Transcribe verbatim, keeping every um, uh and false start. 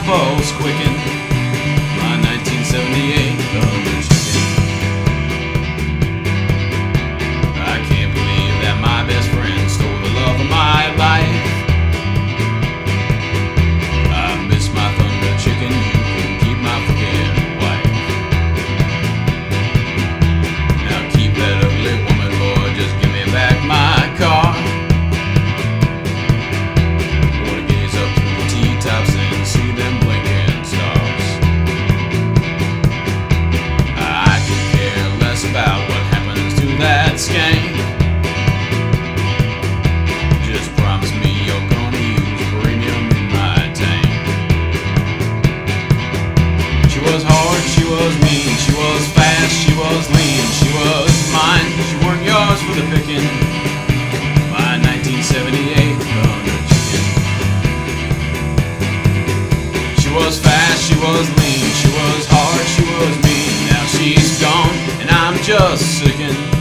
pulse quicken. My nineteen seventy-eight Thunder Chicken. I can't believe that my best friend stole the love of my life. I miss my Thunder Chicken. You can keep my fucking wife. Now keep that ugly woman, Lord. Just give me back my car. Wanna gaze up through the T-tops and see them blinking stars. I could care less about what happens to that skank. Just promise me you're gonna use premium in my tank. She was hard, she was mean, she was fast, she was lean, she was mine, she weren't yours for the picking. My nineteen seventy-eight Thunder Chicken. She was fast, she was lean, she was hard, she was mean. Now she's gone and I'm just sickin'.